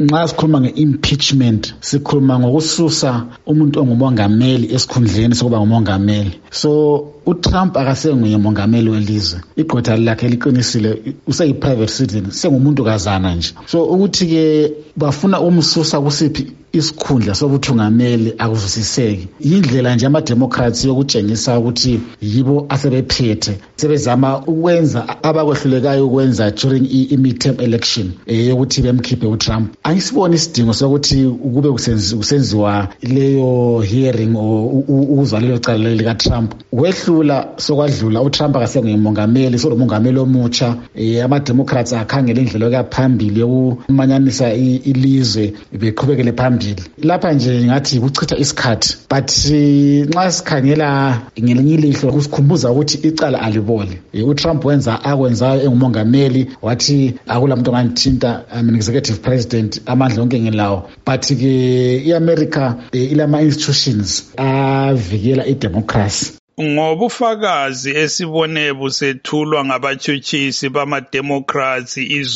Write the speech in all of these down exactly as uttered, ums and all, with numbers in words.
nxa sikhuluma nge-impeachment sikhuluma ngokususa umuntu ongumongameli esikhundleni sokuba ngumongameli. So uTrump akasenguye mongameli welizwe, igqotha lakhe liqinisile, useyi-private citizen, sengumuntu kazana nje. So ukuthi ke bafuna umsusa kusiphi isikhundla sobuthungameli akuzwisiseki. Yindlela nje ama-democrats yokutshengisa ukuthi yibo asebephethe, sebezama ukwenza abakwehlulekayo ukwenza during i-midterm election yokuthi bemkhiphe uTrump. Angisiboni isidingo sokuthi kube kusenziwa leyo hearing ukuzwa lelo cala likaTrump. Wehlula sokwadlula, uTrump akasengumongameli, solomongameli omutsha. Ama-democrats akhangela indlela yokuyaphambili yokumanyanisa ilizwe beqhubekele phambili. Lapha nje ngathi ukuchitha isikhathi, but nxa sikhangela ngelinye ilihlo kusikhumbuza ukuthi icala aliboli. uTrump wenza akwenzayo engumongameli, wathi akula muntu onganthinta, I'm an executive president, amandla onke ngilawo. But ke iAmerica ilama institutions avikela idemocracy. Ngobufakazi esibone busethulwa ngabatshutshisi bama-Democrats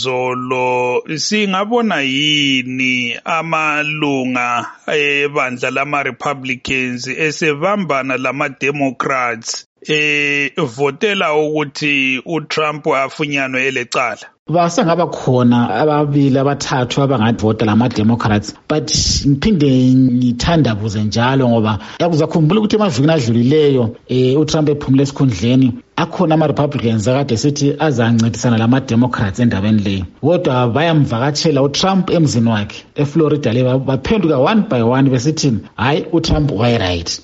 izolo, singabona yini amalunga ebandla lama-Republicans esebambana lama-Democrats eh votela ukuthi uTrump afunyanwe elecala? Basengaba khona ababili abathathu abangavota lama-Democrats, but ngiphinde ngithandabuze njalo ngoba yakuzakhumbula ukuthi emaviki adlulileyo eh uTrump ephumule esikhundleni, akhona ama-Republicans akade sithi azancedisana lama-Democrats endabeni leyo, kodwa bayamvakatshela uTrump emzini wakhe eFlorida le, baphenduka one by one besithi hayi uTrump way-right.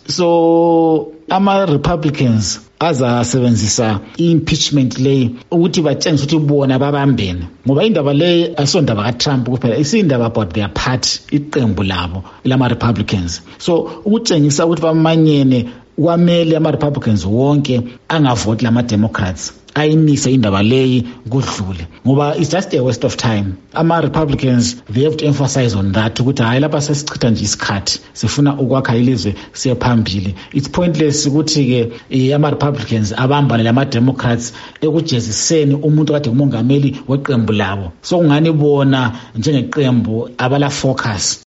So ama-Republicans azasebenzisa i-impeachment le ukuthi batshengise ukuthi bona babambene, ngoba indaba le asondaba kaTrump kuphela, isindaba about their party, iqembu labo lama-Republicans. So ukutshengisa ukuthi bamanyene kwamele ama-Republicans wonke angavoti lama-Democrats, ayimise indaba leyi kudlule, ngoba it's just a waste of time. Ama-Republicans, they have to emphasize on that ukuthi hayi lapha sesichitha nje isikhathi, sifuna ukwakha ilizwe siye phambili. It's pointless ukuthi ke ama-Republicans abambane lama-Democrats ekujeziseni umuntu kade umongameli weqembu labo. So kungani bona njengeqembu abala focus